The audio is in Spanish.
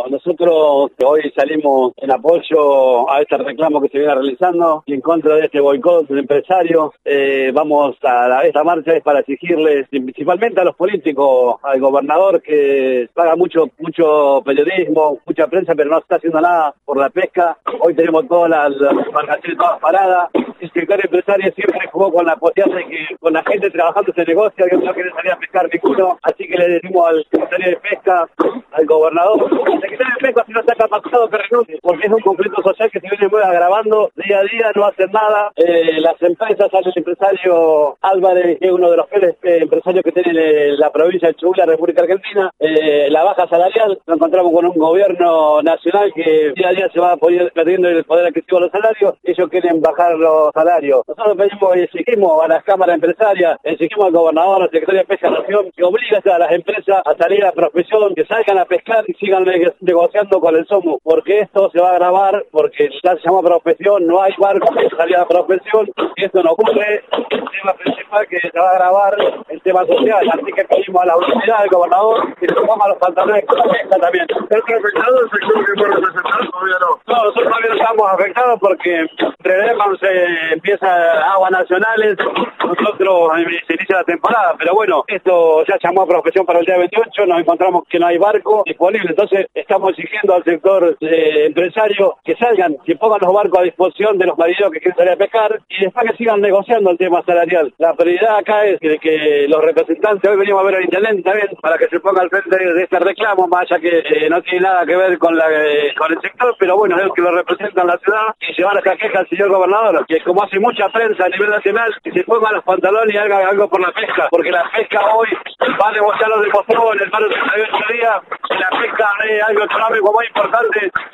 nosotros hoy salimos en apoyo a este reclamo que se viene realizando y en contra de este boicot del empresario. Vamos a esta marcha es para exigirles, principalmente a los políticos, al gobernador que paga mucho periodismo, mucha prensa, pero no está haciendo nada por la pesca. Hoy tenemos todas las embarcaciones todas paradas. El sector empresario siempre jugó con la confianza de que con la gente trabajando se negocia, que no quiere salir a pescar ninguno. Así que le decimos al secretario de Pesca, al gobernador, el secretario de Pesca, si no está capacitado, que renuncie, porque es un conflicto social que se viene muy agravando día a día, no hacen nada. Las empresas, al empresario Álvarez, que es uno de los peores empresarios que tiene la provincia de Chubut, la República Argentina, la baja salarial, nos encontramos con un gobierno nacional que día a día se va perdiendo el poder adquisitivo de los salarios. Ellos quieren bajar los salarios. Nosotros pedimos y exigimos a las cámaras empresarias, exigimos al gobernador, al secretario de Pesca Nación, que obligue a las empresas a salir a profesión, que salgan a pescar y sigan negociando con el SOMU, porque esto se va a agravar, porque ya se llama profesión, no hay barcos que salgan a profesión, y esto no ocurre. El tema principal que se va a agravar el tema social, así que pedimos a la autoridad del gobernador que se ponga los pantalones con la pesca también. ¿Está afectado el sector que puede representar? Todavía no. No, nosotros también estamos afectados porque entre cuando se empieza aguas nacionales, nosotros se inicia la temporada, pero bueno, esto ya llamó a profesión para el día 28, nos encontramos que no hay barco disponible, entonces estamos exigiendo al sector empresario que salgan, que pongan los barcos a disposición de los marineros que quieren salir a pescar y después que sigan negociando el tema salarial. La prioridad acá es que los representantes, hoy venimos a ver al intendente también, para que se ponga al frente de este reclamo, más allá que no tiene nada que ver con el sector, pero bueno, es el que lo representa en la ciudad y llevar esta queja al señor gobernador, que como hace mucha prensa a nivel nacional, que se pongan los pantalones y haga algo por la pesca, porque la pesca hoy va a demostrar lo demostró en el paro de 38 días, la pesca es algo económico muy importante